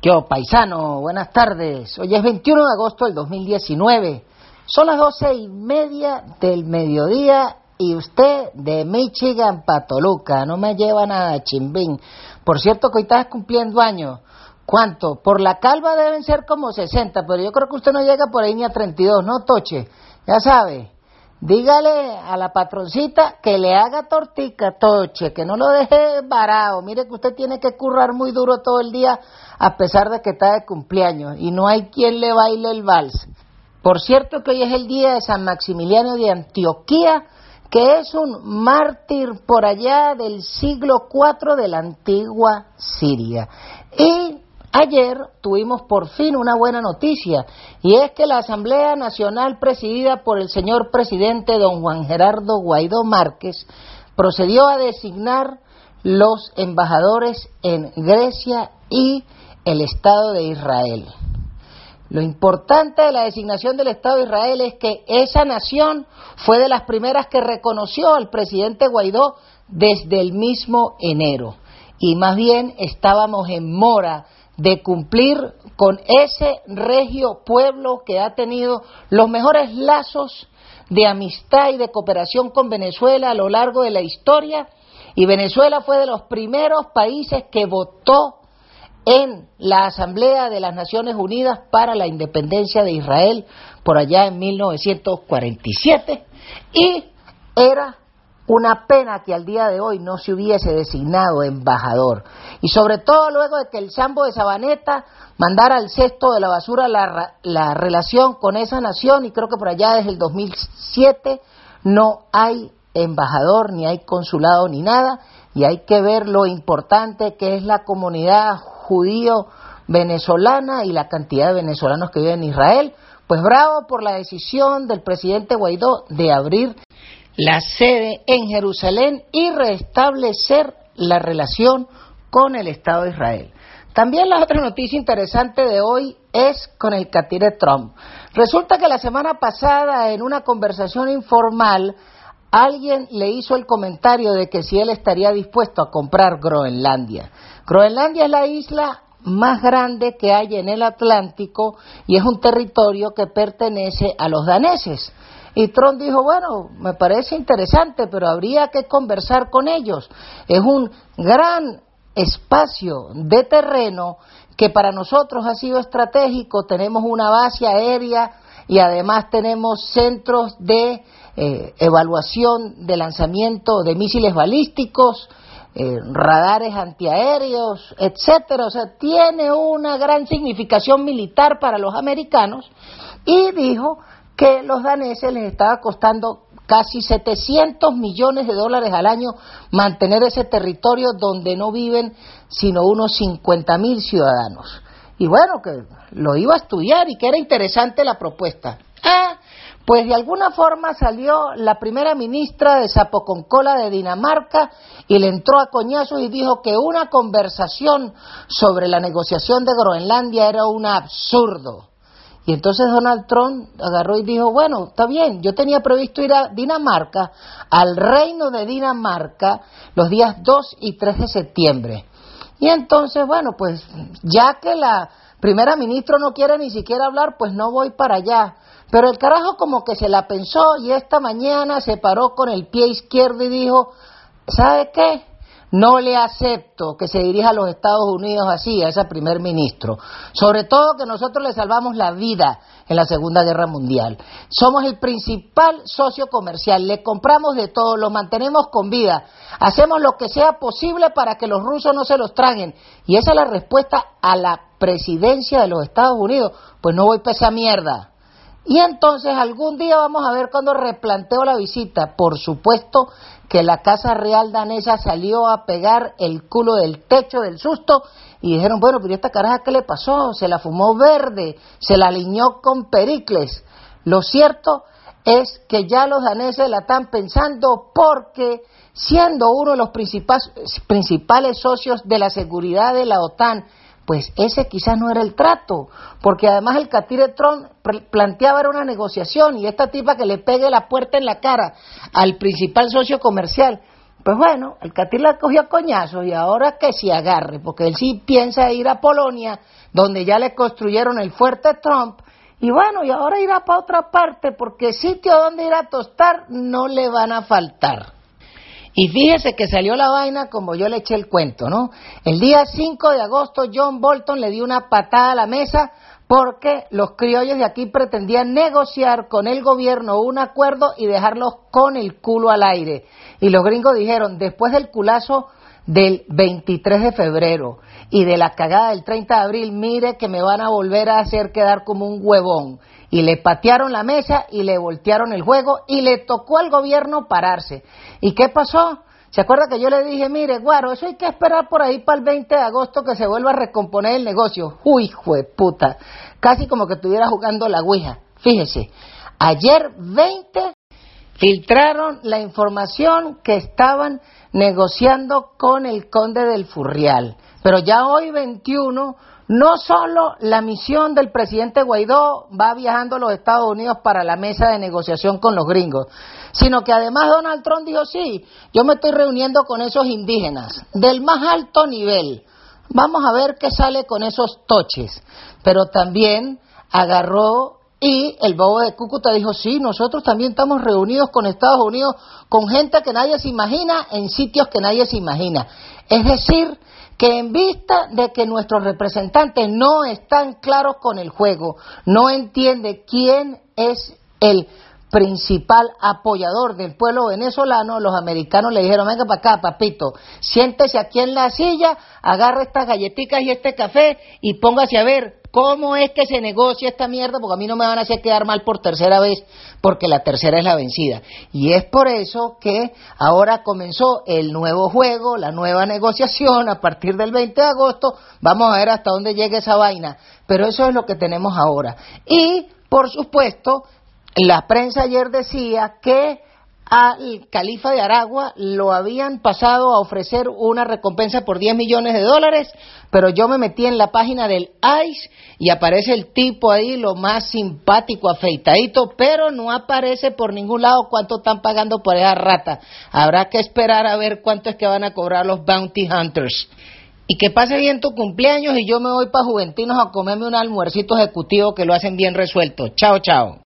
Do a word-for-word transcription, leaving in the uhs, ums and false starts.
Yo, paisano, buenas tardes. Hoy es veintiuno de agosto del dos mil diecinueve. Son las doce y media del mediodía y usted de Michigan pa' Toluca. No me lleva nada, chimbín. Por cierto que hoy estás cumpliendo años. ¿Cuánto? Por la calva deben ser como sesenta, pero yo creo que usted no llega por ahí ni a treinta y dos, ¿no, Toche? Ya sabe. Dígale a la patroncita que le haga tortica, Toche, que no lo deje varado. Mire que usted tiene que currar muy duro todo el día a pesar de que está de cumpleaños y no hay quien le baile el vals. Por cierto que hoy es el día de San Maximiliano de Antioquía, que es un mártir por allá del siglo cuatro de la antigua Siria. Y ayer tuvimos por fin una buena noticia, y es que la Asamblea Nacional presidida por el señor presidente don Juan Gerardo Guaidó Márquez procedió a designar los embajadores en Grecia y el Estado de Israel. Lo importante de la designación del Estado de Israel es que esa nación fue de las primeras que reconoció al presidente Guaidó desde el mismo enero, y más bien estábamos en mora de cumplir con ese regio pueblo que ha tenido los mejores lazos de amistad y de cooperación con Venezuela a lo largo de la historia, y Venezuela fue de los primeros países que votó en la Asamblea de las Naciones Unidas para la independencia de Israel por allá en mil novecientos cuarenta y siete, y era una pena que al día de hoy no se hubiese designado embajador, y sobre todo luego de que el Sambo de Sabaneta mandara al cesto de la basura la, la relación con esa nación, y creo que por allá desde el dos mil siete no hay embajador, ni hay consulado, ni nada, y hay que ver lo importante que es la comunidad judío venezolana y la cantidad de venezolanos que viven en Israel. Pues bravo por la decisión del presidente Guaidó de abrir la sede en Jerusalén y restablecer la relación con el Estado de Israel. También la otra noticia interesante de hoy es con el catire Trump. Resulta que la semana pasada, en una conversación informal, alguien le hizo el comentario de que si él estaría dispuesto a comprar Groenlandia. Groenlandia es la isla más grande que hay en el Atlántico y es un territorio que pertenece a los daneses. Y Trump dijo, bueno, me parece interesante, pero habría que conversar con ellos. Es un gran espacio de terreno que para nosotros ha sido estratégico. Tenemos una base aérea y además tenemos centros de eh, evaluación de lanzamiento de misiles balísticos, eh, radares antiaéreos, etcétera. O sea, tiene una gran significación militar para los americanos, y dijo que los daneses les estaba costando casi setecientos millones de dólares al año mantener ese territorio donde no viven sino unos cincuenta mil ciudadanos. Y bueno, que lo iba a estudiar y que era interesante la propuesta. Ah, pues de alguna forma salió la primera ministra de Sapo con Cola de Dinamarca y le entró a coñazos y dijo que una conversación sobre la negociación de Groenlandia era un absurdo. Y entonces Donald Trump agarró y dijo, bueno, está bien, yo tenía previsto ir a Dinamarca, al reino de Dinamarca, los días dos y tres de septiembre. Y entonces, bueno, pues ya que la primera ministra no quiere ni siquiera hablar, pues no voy para allá. Pero el carajo como que se la pensó y esta mañana se paró con el pie izquierdo y dijo, ¿sabe qué? No le acepto que se dirija a los Estados Unidos así, a ese primer ministro. Sobre todo que nosotros le salvamos la vida en la Segunda Guerra Mundial. Somos el principal socio comercial, le compramos de todo, lo mantenemos con vida. Hacemos lo que sea posible para que los rusos no se los traguen. Y esa es la respuesta a la presidencia de los Estados Unidos. Pues no voy para esa mierda. Y entonces algún día vamos a ver cuando replanteo la visita. Por supuesto que la Casa Real danesa salió a pegar el culo del techo del susto y dijeron, bueno, pero esta caraja, ¿qué le pasó? Se la fumó verde, se la aliñó con Pericles. Lo cierto es que ya los daneses la están pensando, porque siendo uno de los principales, principales socios de la seguridad de la OTAN, pues ese quizás no era el trato, porque además el catire Trump planteaba era una negociación, y esta tipa que le pegue la puerta en la cara al principal socio comercial, Pues bueno, el Catil la cogió a coñazos y ahora que se agarre, porque él sí piensa ir a Polonia, donde ya le construyeron el fuerte Trump, y bueno, y ahora irá para otra parte, porque sitio donde ir a tostar no le van a faltar. Y fíjese que salió la vaina como yo le eché el cuento, ¿no? El día cinco de agosto John Bolton le dio una patada a la mesa porque los criollos de aquí pretendían negociar con el gobierno un acuerdo y dejarlos con el culo al aire. Y los gringos dijeron, después del culazo del veintitrés de febrero y de la cagada del treinta de abril, mire que me van a volver a hacer quedar como un huevón. Y le patearon la mesa y le voltearon el juego y le tocó al gobierno pararse. ¿Y qué pasó? ¿Se acuerda que yo le dije, mire, guaro, eso hay que esperar por ahí para el veinte de agosto que se vuelva a recomponer el negocio? Uy, jueputa, casi como que estuviera jugando la ouija. Fíjese, ayer veinte filtraron la información que estaban negociando con el conde del Furrial. Pero ya hoy veintiuno, no solo la misión del presidente Guaidó va viajando a los Estados Unidos para la mesa de negociación con los gringos, sino que además Donald Trump dijo, sí, yo me estoy reuniendo con esos indígenas del más alto nivel, vamos a ver qué sale con esos toches. Pero también agarró y el bobo de Cúcuta dijo, sí, nosotros también estamos reunidos con Estados Unidos, con gente que nadie se imagina, en sitios que nadie se imagina. Es decir, que en vista de que nuestros representantes no están claros con el juego, no entiende quién es el principal apoyador del pueblo venezolano, los americanos le dijeron, venga para acá, papito, siéntese aquí en la silla, agarre estas galletitas y este café y póngase a ver cómo es que se negocia esta mierda, porque a mí no me van a hacer quedar mal por tercera vez, porque la tercera es la vencida. Y es por eso que ahora comenzó el nuevo juego, la nueva negociación, a partir del veinte de agosto, vamos a ver hasta dónde llega esa vaina, pero eso es lo que tenemos ahora. Y, por supuesto, la prensa ayer decía que al califa de Aragua lo habían pasado a ofrecer una recompensa por diez millones de dólares, pero yo me metí en la página del I C E y aparece el tipo ahí, lo más simpático, afeitadito, pero no aparece por ningún lado cuánto están pagando por esa rata. Habrá que esperar a ver cuánto es que van a cobrar los Bounty Hunters. Y que pase bien tu cumpleaños y yo me voy para Juventinos a comerme un almuercito ejecutivo que lo hacen bien resuelto. Chao, chao.